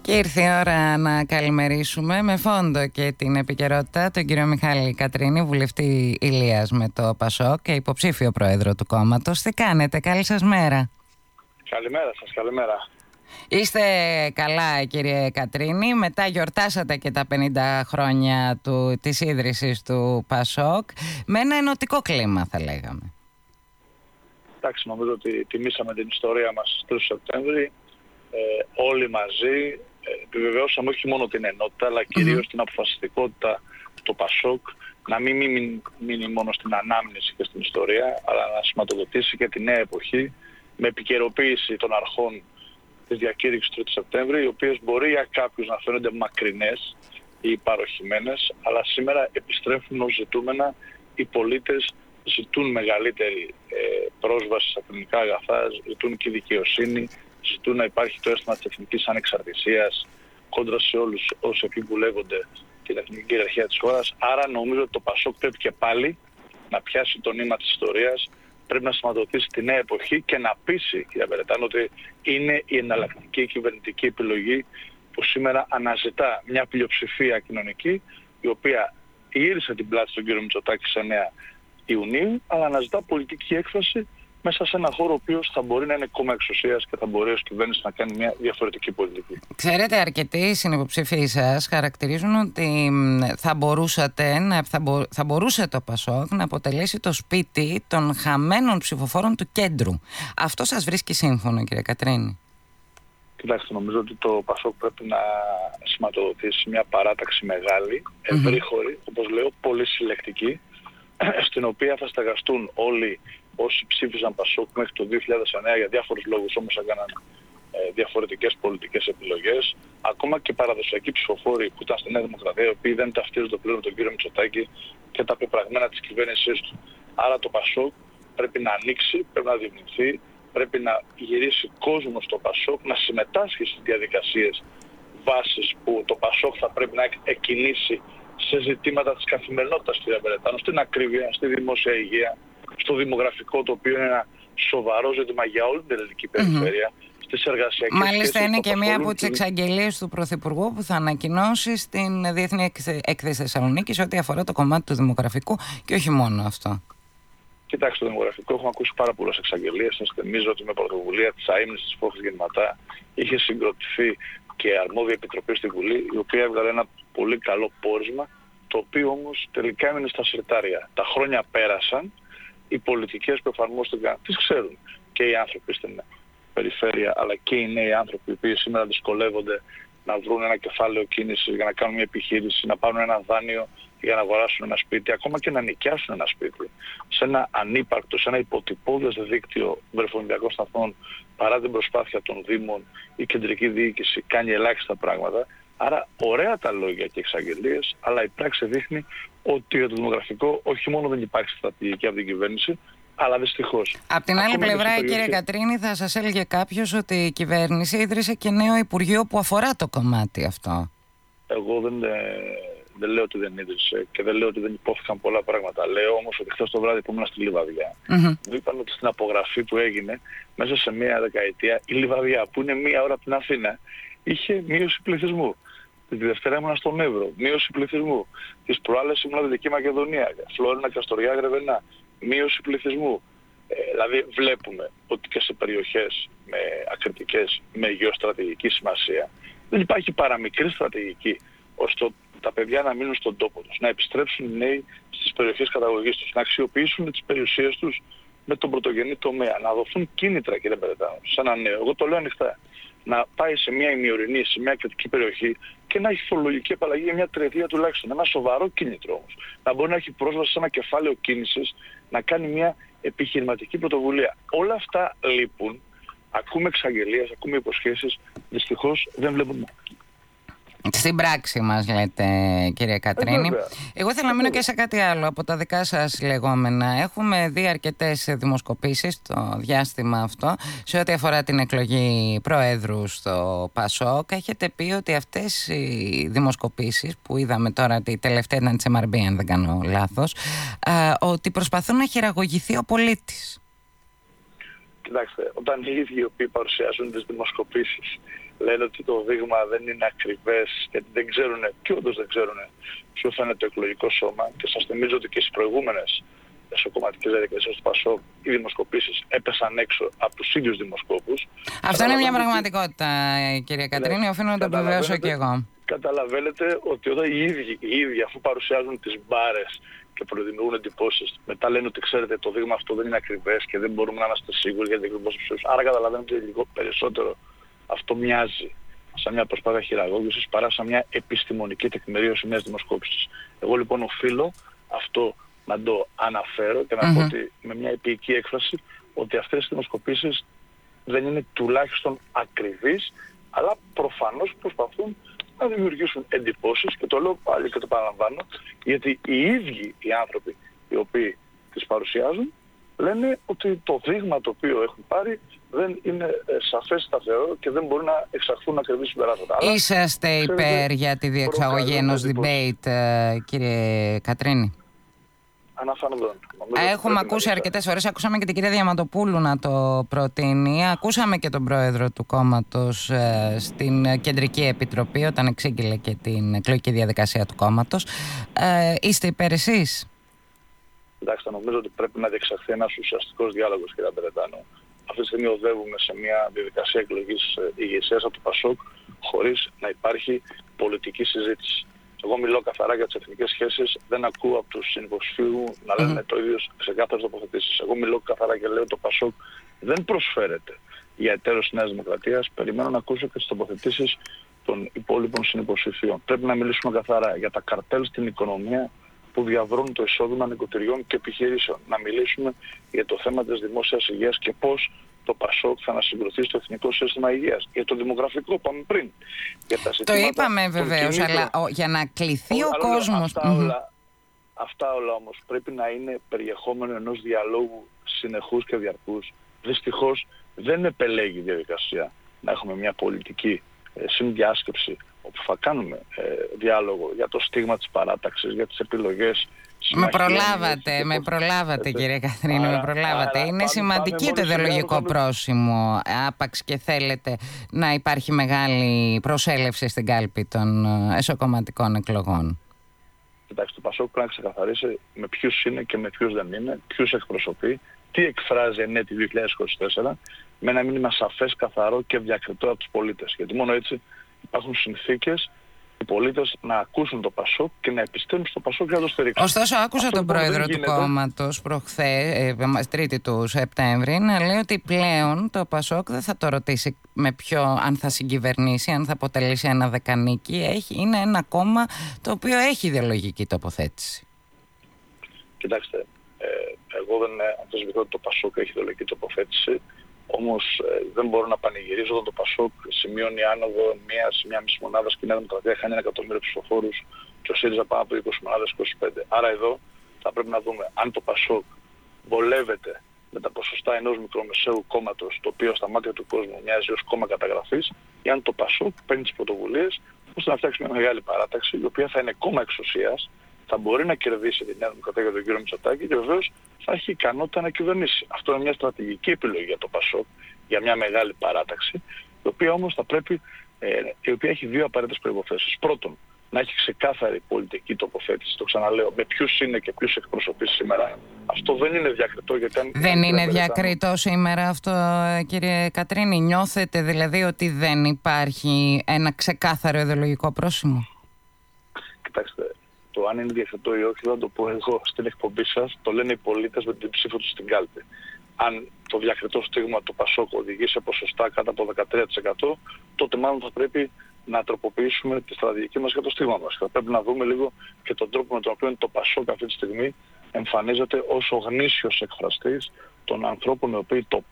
Και ήρθε η ώρα να καλημερίσουμε με φόντο και την επικαιρότητα τον κύριο Μιχάλη Κατρίνη, βουλευτή Ηλίας με το ΠΑΣΟΚ και υποψήφιο πρόεδρο του κόμματος. Τι κάνετε, καλή σας μέρα. Καλημέρα σας, καλημέρα. Είστε καλά, κύριε Κατρίνη? Μετά γιορτάσατε και τα 50 χρόνια της ίδρυσης του ΠΑΣΟΚ με ένα ενωτικό κλίμα, θα λέγαμε. Εντάξει, νομίζω ότι τιμήσαμε την ιστορία μας 3 Σεπτέμβρη. Όλοι μαζί επιβεβαιώσαμε όχι μόνο την ενότητα, αλλά κυρίως την αποφασιστικότητα του ΠΑΣΟΚ να μην μείνει μόνο στην ανάμνηση και στην ιστορία, αλλά να σηματοδοτήσει και τη νέα εποχή με επικαιροποίηση των αρχών της διακήρυξης του 3 Σεπτέμβρη, οι οποίες μπορεί για κάποιους να φαίνονται μακρινές ή παροχημένες, αλλά σήμερα επιστρέφουν ως ζητούμενα. Οι πολίτες ζητούν μεγαλύτερη πρόσβαση στα εθνικά αγαθά, ζητούν και δικαιοσύνη, ζητούν να υπάρχει το αίσθημα της εθνικής ανεξαρτησίας κόντρα σε όλους όσοι επιβουλεύονται την εθνική κυριαρχία της χώρας. Άρα νομίζω ότι το ΠΑΣΟΚ πρέπει και πάλι να πιάσει το νήμα της ιστορίας, πρέπει να σηματοδοτήσει τη νέα εποχή και να πείσει, κύριε Μπερετάνο, ότι είναι η εναλλακτική κυβερνητική επιλογή που σήμερα αναζητά μια πλειοψηφία κοινωνική, η οποία γύρισε την πλάτη στον κύριο Μητσοτάκη σε 9 Ιουνίου, αλλά αναζητά πολιτική έκφραση μέσα σε ένα χώρο ο οποίος θα μπορεί να είναι κόμμα εξουσίας και θα μπορεί ως κυβέρνηση να κάνει μια διαφορετική πολιτική. Ξέρετε, αρκετοί συνυποψήφοι σας χαρακτηρίζουν ότι θα μπορούσε το ΠΑΣΟΚ να αποτελέσει το σπίτι των χαμένων ψηφοφόρων του κέντρου. Αυτό σας βρίσκει σύμφωνο, κύριε Κατρίνη? Κοιτάξτε, νομίζω ότι το ΠΑΣΟΚ πρέπει να σηματοδοτήσει μια παράταξη μεγάλη, ευρύχωρη, όπως λέω, πολύ συλλεκτική, στην οποία θα στεγαστούν όλοι όσοι ψήφισαν ΠΑΣΟΚ μέχρι το 2009 για διάφορους λόγους, όμως έκαναν διαφορετικές πολιτικές επιλογές. Ακόμα και παραδοσιακοί ψηφοφόροι που ήταν στη Νέα Δημοκρατία, οι οποίοι δεν ταυτίζονται πλέον με τον κύριο Μητσοτάκη και τα πεπραγμένα της κυβέρνησής του. Άρα το ΠΑΣΟΚ πρέπει να ανοίξει, πρέπει να διευνηθεί, πρέπει να γυρίσει κόσμο στο ΠΑΣΟΚ, να συμμετάσχει στις διαδικασίες βάσης που το ΠΑΣΟΚ θα πρέπει να εκκινήσει σε ζητήματα της καθημερινότητας, κύριε Μπερετάνο, στην ακρίβεια, στη δημόσια υγεία, στο δημογραφικό, το οποίο είναι ένα σοβαρό ζήτημα για όλη την ελληνική περιφέρεια, στις εργασιακές σχέσεις. Μάλιστα είναι και μία από τις εξαγγελίες του Πρωθυπουργού που θα ανακοινώσει στην Διεθνή Έκθεση Θεσσαλονίκης ό,τι αφορά το κομμάτι του δημογραφικού και όχι μόνο αυτό. Κοιτάξτε, το δημογραφικό έχουμε ακούσει πάρα πολλές εξαγγελίες. Σας θυμίζω ότι με πρωτοβουλία της αείμνης της Φόχης Γεννηματά είχε συγκροτηθεί και αρμόδια επιτροπή στη Βουλή, η οποία έβγαλε ένα πολύ καλό πόρισμα, το οποίο όμως τελικά έμεινε στα συρτάρια. Τα χρόνια πέρασαν, οι πολιτικές που εφαρμόστηκαν τις ξέρουν και οι άνθρωποι στην περιφέρεια, αλλά και οι νέοι άνθρωποι οι οποίοι σήμερα δυσκολεύονται να βρουν ένα κεφάλαιο κίνησης για να κάνουν μια επιχείρηση, να πάρουν ένα δάνειο για να αγοράσουν ένα σπίτι, ακόμα και να νοικιάσουν ένα σπίτι σε ένα ανύπαρκτο, σε ένα υποτυπώδες δίκτυο βρεφονιδιακών σταθμών, παρά την προσπάθεια των Δήμων, η κεντρική διοίκηση κάνει ελάχιστα πράγματα. Άρα ωραία τα λόγια και εξαγγελίες, αλλά η πράξη δείχνει ότι για το δημογραφικό όχι μόνο δεν υπάρχει στρατηγική από την κυβέρνηση, αλλά δυστυχώς. Απ' την άλλη πλευρά, κύριε Κατρίνη, θα σας έλεγε κάποιος ότι η κυβέρνηση ίδρυσε και νέο Υπουργείο που αφορά το κομμάτι αυτό. Εγώ δεν λέω ότι δεν ίδρυσε και δεν λέω ότι δεν υπόθηκαν πολλά πράγματα. Λέω όμως ότι χθες το βράδυ που ήμουν στη Λιβαδιά, μου είπαν ότι στην απογραφή που έγινε μέσα σε μία δεκαετία, η Λιβαδιά, που είναι 1 ώρα από την Αθήνα, είχε μείωση πληθυσμού. Τη Δευτέρα ήμουν στον Εύρο, μείωση πληθυσμού. Τις προάλλες ήμουν Δυτική Μακεδονία, Φλόρινα, Καστοριά, Γρεβενά, μείωση πληθυσμού. Δηλαδή βλέπουμε ότι και σε περιοχές με ακριτικές, με γεωστρατηγική σημασία, δεν υπάρχει παραμικρή στρατηγική ώστε τα παιδιά να μείνουν στον τόπο τους, να επιστρέψουν οι νέοι στις περιοχές καταγωγής τους, να αξιοποιήσουν τις περιουσίες τους με τον πρωτογενή τομέα, να δοθούν κίνητρα, κύριε Μπερετάνο, σε ένα νέο. Εγώ το λέω ανοιχτά. Να πάει σε μια ημιορεινή, σε μια κριτική περιοχή και να έχει φορολογική απαλλαγή για μια τριετία τουλάχιστον. Ένα σοβαρό κίνητρο όμως. Να μπορεί να έχει πρόσβαση σε ένα κεφάλαιο κίνησης, να κάνει μια επιχειρηματική πρωτοβουλία. Όλα αυτά λείπουν. Ακούμε εξαγγελίες, ακούμε υποσχέσεις. Δυστυχώς δεν βλέπουμε. Στην πράξη μας λέτε, κύριε Κατρίνη. Εγώ θέλω να μείνω και σε κάτι άλλο από τα δικά σας λεγόμενα. Έχουμε δει αρκετές δημοσκοπήσεις το διάστημα αυτό σε ό,τι αφορά την εκλογή προέδρου στο ΠΑΣΟΚ. Έχετε πει ότι αυτές οι δημοσκοπήσεις που είδαμε τώρα, τη τελευταία ήταν της MRB αν δεν κάνω λάθος, ότι προσπαθούν να χειραγωγηθεί ο πολίτης. Κοιτάξτε, όταν οι ίδιοι οι οποίοι παρουσιάζουν τις δημοσκοπήσεις λένε ότι το δείγμα δεν είναι ακριβές, γιατί δεν ξέρουν, και όντως δεν ξέρουν ποιο θα είναι το εκλογικό σώμα. Και σας θυμίζω ότι και στις προηγούμενες εσωκομματικές διαδικασίες του ΠΑΣΟΚ οι δημοσκοπήσεις έπεσαν έξω από τους ίδιους δημοσκόπους. Αυτό είναι μια πραγματικότητα, κυρία Κατρίνη, οφείλω να το επιβεβαιώσω και εγώ. Καταλαβαίνετε ότι όταν οι ίδιοι αφού παρουσιάζουν τις μπάρες και προδημιουργούν εντυπώσεις, μετά λένε ότι ξέρετε το δείγμα αυτό δεν είναι ακριβές και δεν μπορούμε να είμαστε σίγουροι για την ακριβώς ψήφους. Άρα καταλαβαίνετε ότι λίγο περισσότερο αυτό μοιάζει σαν μια προσπάθεια χειραγώγησης παρά σαν μια επιστημονική τεκμηρίωση μιας δημοσκόπησης. Εγώ λοιπόν οφείλω αυτό να το αναφέρω και να πω ότι με μια επίοικη έκφραση ότι αυτές οι δημοσκοπήσεις δεν είναι τουλάχιστον ακριβείς, αλλά προφανώς προσπαθούν να δημιουργήσουν εντυπώσεις, και το λέω πάλι και το παραλαμβάνω, γιατί οι ίδιοι οι άνθρωποι οι οποίοι τις παρουσιάζουν λένε ότι το δείγμα το οποίο έχουν πάρει δεν είναι σαφές, σταθερό και δεν μπορούν να εξαχθούν ακριβείς συμπεράσματα. Είσαστε υπέρ για τη διεξαγωγή ενός debate, κύριε Κατρίνη? Αναφανδόν. Έχουμε ακούσει αρκετές φορές, ακούσαμε και την κυρία Διαμαντοπούλου να το προτείνει, ακούσαμε και τον πρόεδρο του κόμματος στην Κεντρική Επιτροπή όταν εξήγηλε και την εκλογική διαδικασία του κόμματος. Είστε υπέρ εσείς? Εντάξει, νομίζω ότι πρέπει να διεξαχθεί ένας ουσιαστικός διάλογος, κύριε Μπερετάνο. Αυτή τη στιγμή οδεύουμε σε μια διαδικασία εκλογής ηγεσίας από το ΠΑΣΟΚ χωρίς να υπάρχει πολιτική συζήτηση. Εγώ μιλώ καθαρά για τις εθνικές σχέσεις, δεν ακούω από τους συνυποψηφίου να λένε το ίδιο σε κάποιες τοποθετήσεις. Εγώ μιλώ καθαρά και λέω το ΠΑΣΟΚ δεν προσφέρεται για εταίρος της Νέας Δημοκρατίας. Περιμένω να ακούσω και τις τοποθετήσεις των υπόλοιπων συνυποψηφίων. Πρέπει να μιλήσουμε καθαρά για τα καρτέλ στην οικονομία που διαβρώνουν το εισόδημα νοικοκυριών και επιχειρήσεων. Να μιλήσουμε για το θέμα της δημόσιας υγείας και πώς το ΠΑΣΟΚ θα ανασυγκρουθεί στο εθνικό σύστημα υγείας. Για το δημογραφικό, πάμε πριν. Για τα το είπαμε βεβαίως, αλλά για να κληθεί ο κόσμος. Αυτά όλα όμως πρέπει να είναι περιεχόμενο ενός διαλόγου συνεχούς και διαρκούς. Δυστυχώς δεν επελέγει η διαδικασία να έχουμε μια πολιτική συνδιάσκεψη όπου θα κάνουμε διάλογο για το στίγμα της παράταξης, για τις επιλογές. Με προλάβατε κύριε Κατρίνη, με προλάβατε. Είναι σημαντική το ιδεολογικό πρόσημο, άπαξ και θέλετε να υπάρχει μεγάλη προσέλευση στην κάλπη των εσωκομματικών εκλογών. Κοιτάξτε, το ΠΑΣΟΚ πρέπει να ξεκαθαρίσει με ποιους είναι και με ποιους δεν είναι, ποιους εκπροσωπεί, τι εκφράζει εν έτη 2024, με ένα μήνυμα σαφές, καθαρό και διακριτό από τους πολίτες. Γιατί μόνο έτσι υπάρχουν συνθήκες οι πολίτες να ακούσουν το ΠΑΣΟΚ και να επιστρέψουν στο ΠΑΣΟΚ για να το στηρίξουν. Ωστόσο, άκουσα τον πρόεδρο του κόμματος προχθές, 3η του Σεπτέμβρη, να λέει ότι πλέον το ΠΑΣΟΚ δεν θα το ρωτήσει με ποιο, αν θα συγκυβερνήσει, αν θα αποτελέσει ένα δεκανίκη. Είναι ένα κόμμα το οποίο έχει ιδεολογική τοποθέτηση. Κοιτάξτε, εγώ δεν αμφισβητώ ότι το ΠΑΣΟΚ έχει ιδεολογική τοποθέτηση. Όμως δεν μπορώ να πανηγυρίζω όταν το ΠΑΣΟΚ σημειώνει άνοδο μια μισή μονάδα και η Νέα Δημοκρατία χάνει 1 εκατομμύριο ψηφοφόρους και ο ΣΥΡΙΖΑ πάνω από 20 μονάδες, 25. Άρα εδώ θα πρέπει να δούμε αν το ΠΑΣΟΚ βολεύεται με τα ποσοστά ενός μικρομεσαίου κόμματος, το οποίο στα μάτια του κόσμου μοιάζει ως κόμμα καταγραφής, ή αν το ΠΑΣΟΚ παίρνει τις πρωτοβουλίες ώστε να φτιάξει μια μεγάλη παράταξη, η οποία θα είναι κόμμα εξουσίας, θα μπορεί να κερδίσει τη Νέα Δημοκρατία για τον κύριο Μητσοτάκη και βεβαίως θα έχει ικανότητα να κυβερνήσει. Αυτό είναι μια στρατηγική επιλογή για το ΠΑΣΟΚ, για μια μεγάλη παράταξη, η οποία όμως θα πρέπει, η οποία έχει δύο απαραίτητες προϋποθέσεις. Πρώτον, να έχει ξεκάθαρη πολιτική τοποθέτηση, το ξαναλέω, με ποιους είναι και ποιους εκπροσωπεί σήμερα. Αυτό δεν είναι διακριτό. Γιατί δεν είναι διακριτό σήμερα αυτό, κύριε Κατρίνη? Νιώθετε δηλαδή ότι δεν υπάρχει ένα ξεκάθαρο ιδεολογικό πρόσημο? Κοιτάξτε, το αν είναι διακριτό ή όχι δεν το πω εγώ στην εκπομπή σας, το λένε οι πολίτες με την ψήφο τους στην κάλπη. Αν το διακριτό στίγμα του ΠΑΣΟΚ οδηγεί σε ποσοστά κάτω από 13%, τότε μάλλον θα πρέπει να τροποποιήσουμε τη στρατηγική μας για το στίγμα μας. Θα πρέπει να δούμε λίγο και τον τρόπο με τον οποίο το ΠΑΣΟΚ αυτή τη στιγμή εμφανίζεται ως ο γνήσιος εκφραστής των ανθρώπων οι οποίοι το